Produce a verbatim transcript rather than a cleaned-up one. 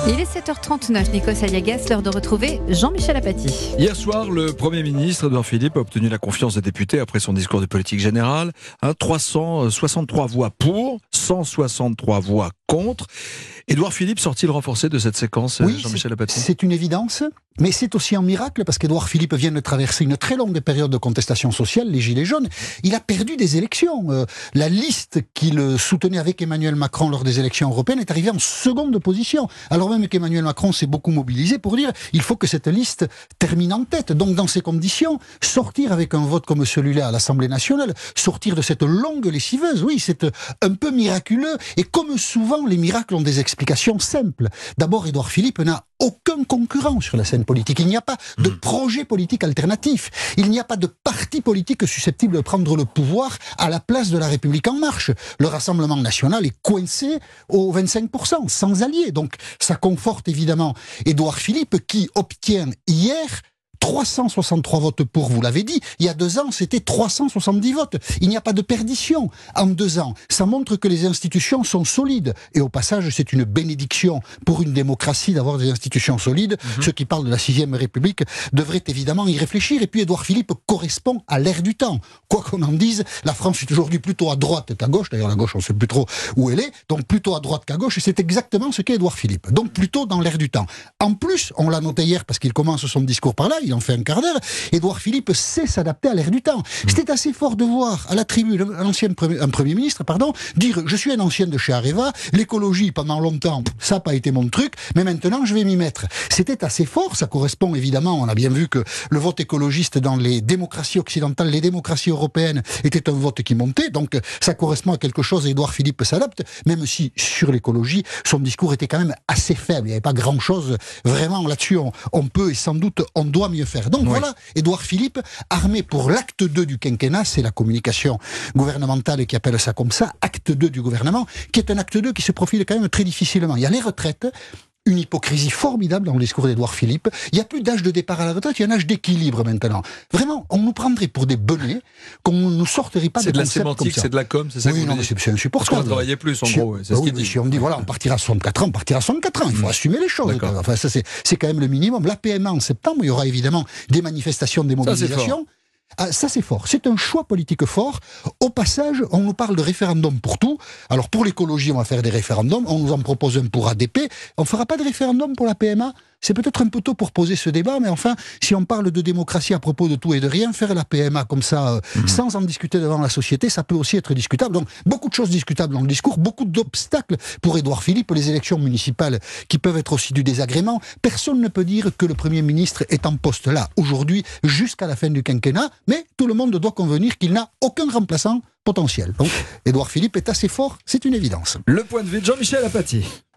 Il est sept heures trente-neuf, Nikos Aliagas, l'heure de retrouver Jean-Michel Apathy. Hier soir, le Premier ministre Édouard Philippe a obtenu la confiance des députés après son discours de politique générale. Hein, trois cent soixante-trois voix pour, cent soixante-trois voix contre. Édouard Philippe sort-il renforcé de cette séquence, oui, Jean-Michel Apathy ? C'est une évidence, mais c'est aussi un miracle parce qu'Édouard Philippe vient de traverser une très longue période de contestation sociale, les Gilets jaunes. Il a perdu des élections. Euh, la liste qu'il soutenait avec Emmanuel Macron lors des élections européennes est arrivée en seconde position. Alors même qu'Emmanuel Macron s'est beaucoup mobilisé pour dire il faut que cette liste termine en tête. Donc dans ces conditions, sortir avec un vote comme celui-là à l'Assemblée nationale, sortir de cette longue lessiveuse, oui, c'est un peu miraculeux. Et comme souvent, les miracles ont des explications simples. D'abord, Édouard Philippe n'a aucun concurrent sur la scène politique. Il n'y a pas de projet politique alternatif. Il n'y a pas de parti politique susceptible de prendre le pouvoir à la place de la République en marche. Le Rassemblement national est coincé aux vingt-cinq pour cent, sans alliés. Donc ça conforte évidemment Édouard Philippe qui obtient hier trois cent soixante-trois votes pour, vous l'avez dit. Il y a deux ans, c'était trois cent soixante-dix votes. Il n'y a pas de perdition en deux ans. Ça montre que les institutions sont solides. Et au passage, c'est une bénédiction pour une démocratie d'avoir des institutions solides. Mmh. Ceux qui parlent de la sixième République devraient évidemment y réfléchir. Et puis, Édouard Philippe correspond à l'ère du temps. Quoi qu'on en dise, la France est aujourd'hui plutôt à droite qu'à gauche. D'ailleurs, la gauche, on ne sait plus trop où elle est. Donc, plutôt à droite qu'à gauche. Et c'est exactement ce qu'est Édouard Philippe. Donc, plutôt dans l'ère du temps. En plus, on l'a noté hier parce qu'il commence son discours par là. Il en fait un quart d'heure, Édouard Philippe sait s'adapter à l'ère du temps. Mmh. C'était assez fort de voir à la tribune un ancien premier, un premier ministre pardon, dire je suis un ancien de chez Areva, l'écologie pendant longtemps, ça n'a pas été mon truc, mais maintenant je vais m'y mettre. C'était assez fort, ça correspond évidemment, on a bien vu que le vote écologiste dans les démocraties occidentales, les démocraties européennes, était un vote qui montait, donc ça correspond à quelque chose et Édouard Philippe s'adapte, même si sur l'écologie, son discours était quand même assez faible, il n'y avait pas grand chose, vraiment là-dessus on, on peut et sans doute on doit mieux faire. Donc oui. Voilà, Édouard Philippe, armé pour l'acte deux du quinquennat, c'est la communication gouvernementale qui appelle ça comme ça, acte deux du gouvernement, qui est un acte deux qui se profile quand même très difficilement. Il y a les retraites, une hypocrisie formidable dans le discours d'Édouard Philippe. Il n'y a plus d'âge de départ à la retraite, il y a un âge d'équilibre maintenant. Vraiment, on nous prendrait pour des benets, qu'on ne nous sortirait pas de concepts comme ça. C'est de la sémantique, c'est de la com, c'est ça oui, que non, vous mais dites. c'est insupportable. Parce qu'on travaillait plus, en si, gros, c'est bah ce oui, qu'il dit. Si on dit, voilà, on partira à soixante-quatre ans, on partira à soixante-quatre ans, il faut mmh. assumer les choses. Enfin, ça, c'est, c'est quand même le minimum. La P M A en septembre, il y aura évidemment des manifestations, des mobilisations. Ah, ça c'est fort, c'est un choix politique fort. Au passage, on nous parle de référendum pour tout. Alors pour l'écologie, on va faire des référendums. On nous en propose un pour A D P. On ne fera pas de référendum pour la P M A. C'est peut-être un peu tôt pour poser ce débat, mais enfin, si on parle de démocratie à propos de tout et de rien, faire la P M A comme ça, euh, mmh. sans en discuter devant la société, ça peut aussi être discutable. Donc, beaucoup de choses discutables dans le discours, beaucoup d'obstacles pour Édouard Philippe, les élections municipales qui peuvent être aussi du désagrément. Personne ne peut dire que le Premier ministre est en poste là, aujourd'hui, jusqu'à la fin du quinquennat, mais tout le monde doit convenir qu'il n'a aucun remplaçant potentiel. Donc, Édouard Philippe est assez fort, c'est une évidence. Le point de vue de Jean-Michel Apathy.